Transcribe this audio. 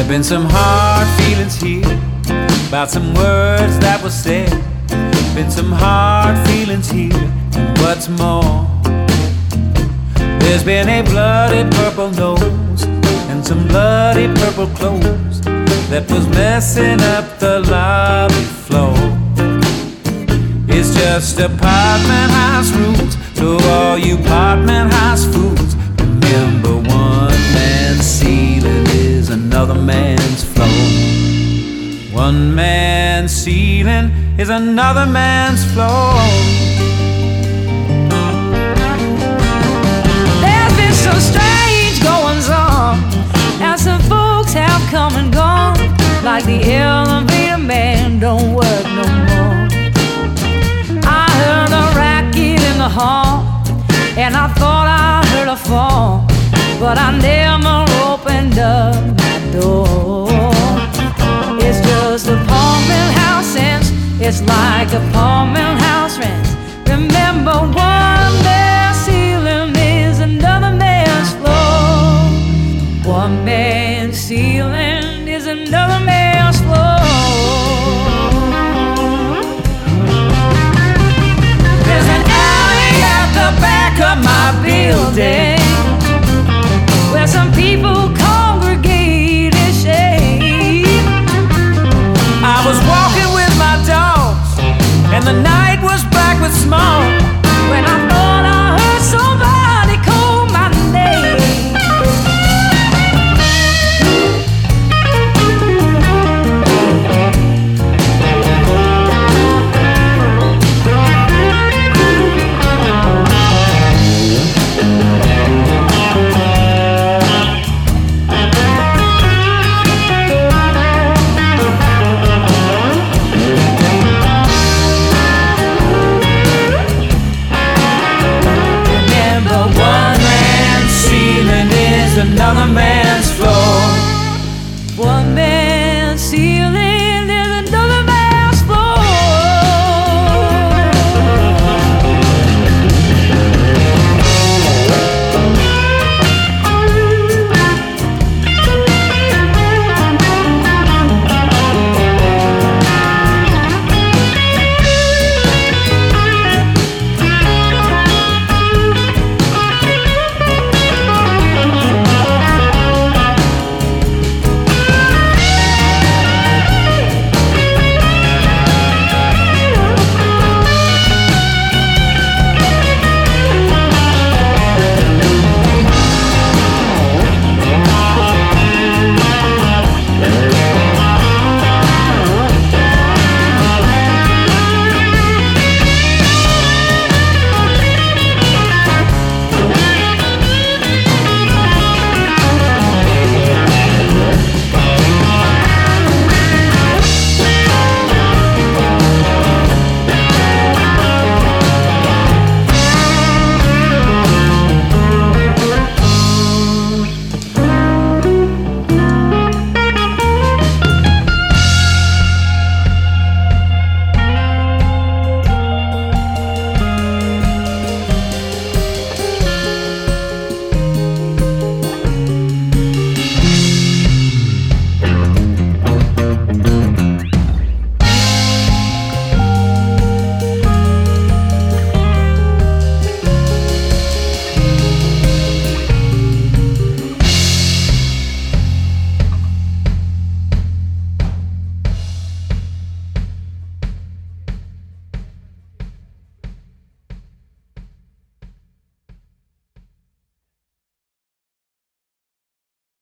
Been some hard feelings here about some words that were said. Been some hard feelings here, and what's more, there's been a bloody purple nose and some bloody purple clothes that was messing up the lobby floor. It's just apartment house rules, so all you apartment house fools, remember one man's ceiling is another man's floor. One man's ceiling is another man's floor. There's been some strange goings on, and some folks have come and gone, like the elevator man don't work no more. I heard a racket in the hall, and I thought I heard a fall, but I never opened up my door. It's just apartment house sense, it's like apartment house rent. Remember, one man's ceiling is another man's floor. One man's ceiling is another man's floor. There's an alley at the back of my building where some people congregate in shade. I was walking with my dogs, and the night was black with smoke.